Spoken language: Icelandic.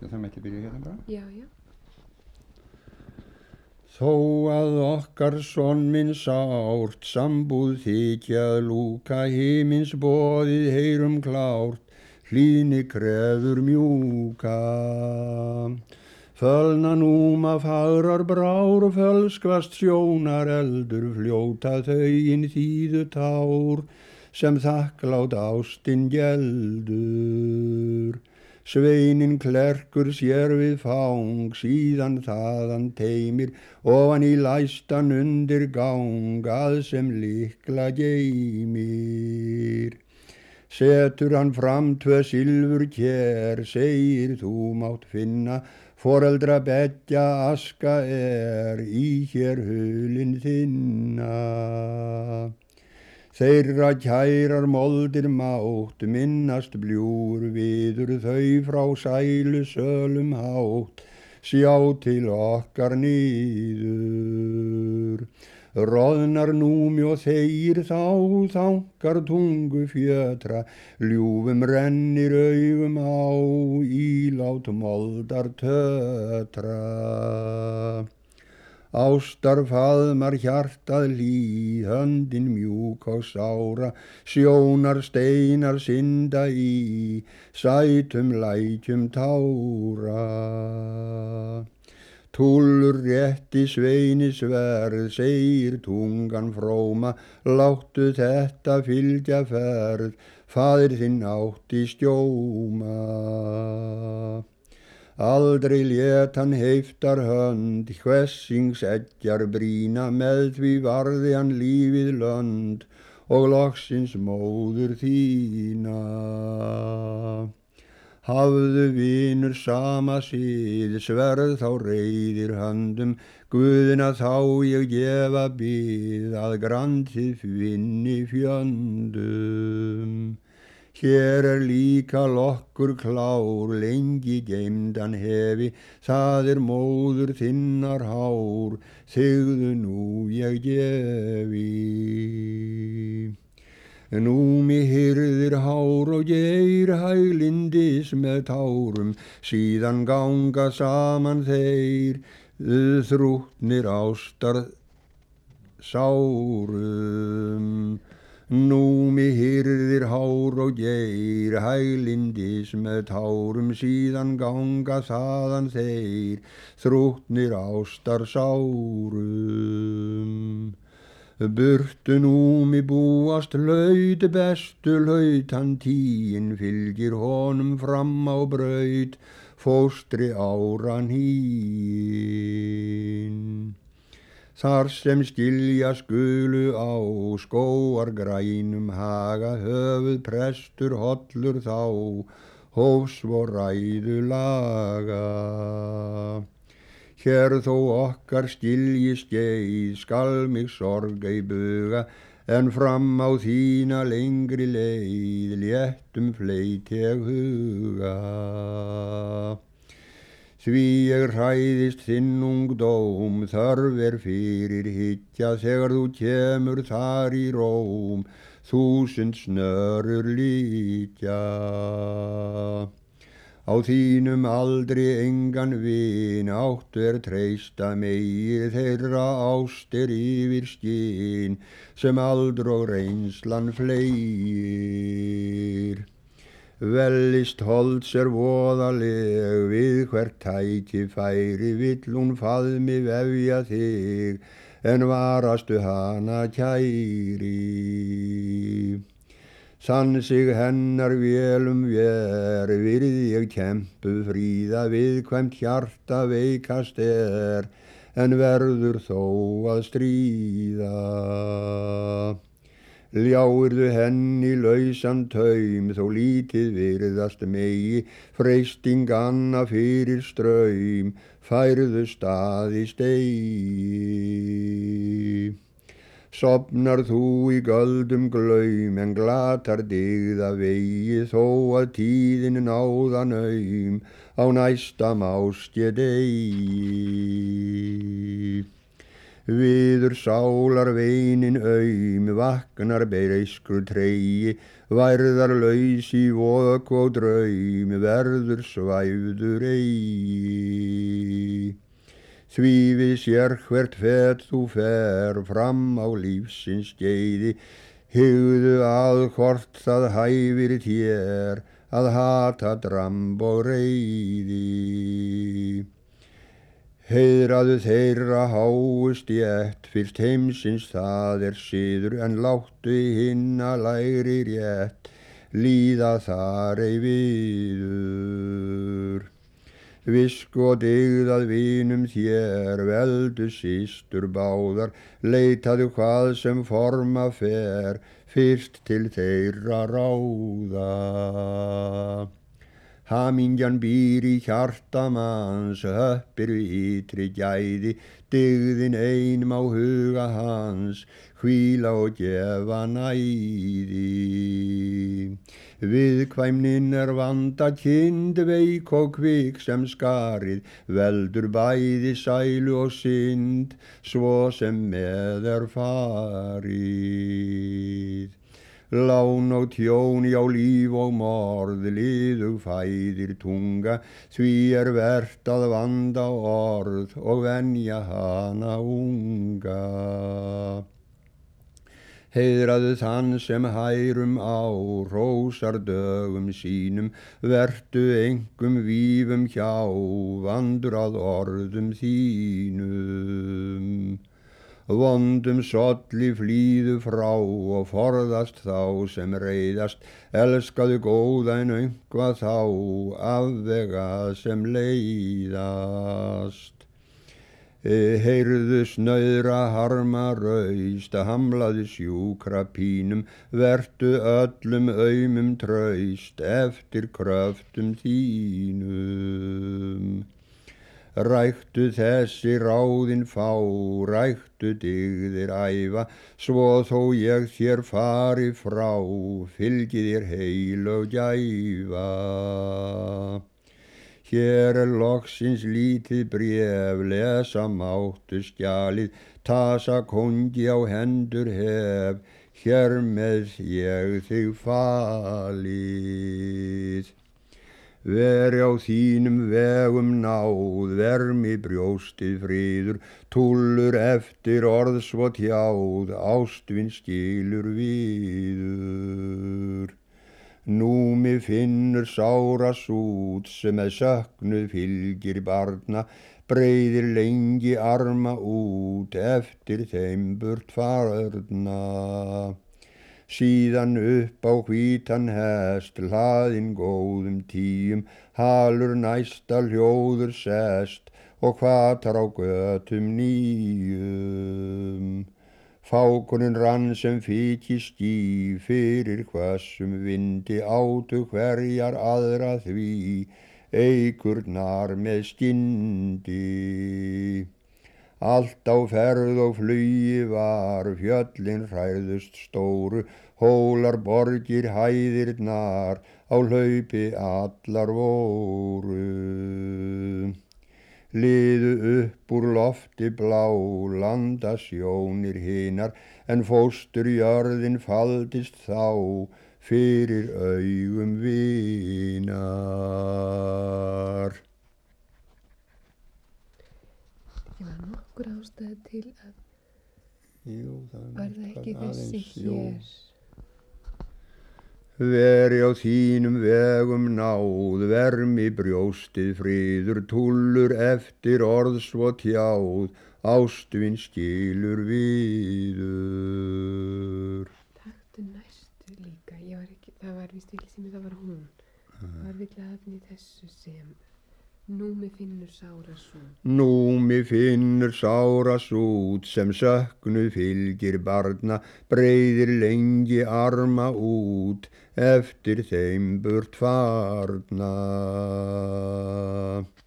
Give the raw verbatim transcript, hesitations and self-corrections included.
Ég þarf ekki að byrja hérna bara. Já, já. Þó að okkar son minn sárt, sambúð þykjað lúka himins boðið heyrum klárt, hlýðni krefur mjúka. Fölna núma fagrar brár, fölskvast sjónar eldur, fljóta þauin þýðu tár, sem þakklátt ástin geldur. Sveinin klerkur sér við fang, síðan þaðan teymir, ofan í læstan undir gang, að sem lykla geymir. Setur hann fram tvö silfur ker, segir þú mátt finna, foreldra beggja aska er, í hér hulin þinna. Þeirra kærar moldir mátt, minnast bljúgur viður þau frá sælu sölum hátt, sjá til okkar niður. Roðnar númi og þegir þá, þankar tungu fjötra, ljúfum rennir augum á, ílát moldar tötra. Ástar faðmar hjartað hlý, höndin mjúk og sára, sjónar steinar synda í, sætum lækjum tára. Túlur rétti sveini sverð, segir tungan fróma, láttu þetta fylgja ferð, faðir þinn átti stjóma. Aldrei lét hann heiftar hönd, hvessings eggjar brýna, með því varði hann lífið lönd, og loksins móður þína. Hafðu vinur sama sið, sverð þá reiðir höndum, Guðina þá ég gefa bið, að grandið vinni fjöndum. Hér er líka lokkur klár, lengi geymdan hefi, það er móður þinnar hár, þigðu nú ég gefi. Númi hirðir hár og geir hæglindis með tárum, síðan ganga saman þeir, þrútnir ástar sárum. Númi hirðir hár og geir hæglindis með tárum, síðan ganga þaðan þeir, þrútnir ástar sárum. Burtu númi búast laut, bestu laut hann tíin, fylgir honum fram á braut, fóstri áran hín. Þar sem skilja skulu á, skóar grænum haga, höfuð prestur hollur þá, hóf svo ræðu laga. Hér þó okkar skilji skeið, skal mig sorg ei buga, en fram á þína lengri leið, léttum fleyt ég huga. Því ég hræðist þinn ungdóm, þörf er fyrir hyggja, þegar þú kemur þar í róm, þúsund snörur líkja. Á þínum aldri engan vin, áttu er treysta megi, þeirra ást er yfir skinn, sem aldur og reynslan fleygir. Vellist holds er voðaleg, við hvert tækifæri vill hún faðmi vefja þig, en varastu hana kæri. Sann sig hennar vélum ver, virði ég kempu fríða, viðkvæmt hjarta veikast er, en verður þó að stríða. Ljáirðu henni lausan taum, þó lítið virðast megi, freisting anna fyrir straum, færðu staði stegi. Sofnar þú í göldum glaum, en glatar dygða vegi, þó að tíðin náða naum, á næsta mást ég degi. Viður sálar veinin aum, vaknar beiskur tregi, værðar laus í vök og draum, verður svæfður eigi. Því við sér hvert fet þú fer fram á lífsins skeiði, hugðu að hvort það hæfir þér að hata dramb og reiði. Heiðraðu þeirra háu stétt, fyrst heimsins það er siður, en láttu hinna lægri rétt, líða þar ei viður. Visk og dygð að vinum þér, veldu systur báðar, leitaðu hvað sem forma fer, fyrst til þeirra ráða. Hamingjan býr í hjarta manns, höppir við ytri gæði, dygðin ein má huga hans, hvíla og gefa næði. Viðkvæmnin er vanda kind, veik og kvik sem skarið, veldur bæði sælu og synd, svo sem með er farið. Lán og tjón, já líf og morð, liðug fæðir tunga, því er vert að vanda orð og venja hana unga. Heiðraðu þann sem hærum á, hrósar dögum sínum, vertu engum vífum hjá, vandur að orðum þínum. Vondum solli flýðu frá og forðast þá sem reiðast, elskaðu góða en einhvað þá, afvega sem leiðast. Heyrðu snauðra harma raust, hamlaðu sjúkra pínum, vertu öllum aumum traust, eftir kröftum þínum. Ræktu þessi ráðin fá, ræktu dygðir æfa, svo þó ég þér fari frá, fylgi þér heilög gæfa. Hér er loksins lítið bréf, lesa máttu skjalið, tasa kongi á hendur hef, hér með ég þig falið. Veri á þínum vegum náð, vermi brjóstið friður, túllur eftir orð svo tjáð, ástvin skilur viður. Númi finnur sára sút, sem með söknuð fylgir barna, breiðir lengi arma út, eftir þeim burt farna. Síðan upp á hvítan hest, hlaðinn góðum tíum, halur næsta hljóður sest og hvatar á götum nýjum. Fákunin rann sem fíki ský, fyrir hvössum vindi átu hverjar aðra því, eikurnar með skyndi. Allt á ferð og flugi var, fjöllin hræðust stóru, hólar borgir hæðirnar, á hlaupi allar voru. Liðu upp úr lofti blá, landa sjónir hinar, en fóstur jörðin faldist þá, fyrir augum vinar. Það var nokkur ástæða til að Jú, það var það ekki þessi aðeins, jú. hér. Veri á þínum vegum náð, vermi brjóstið friður, túllur eftir orð svo tjáð, ástvin skilur viður. Taktu næstu líka, ég var ekki, það var víst villi sem það var hún. Það var villi aðni þessu sem Númi finnur sára sút. Númi finnur sára sút, sem söknuð fylgir barna, breiðir lengi arma út, eftir þeim burt farna.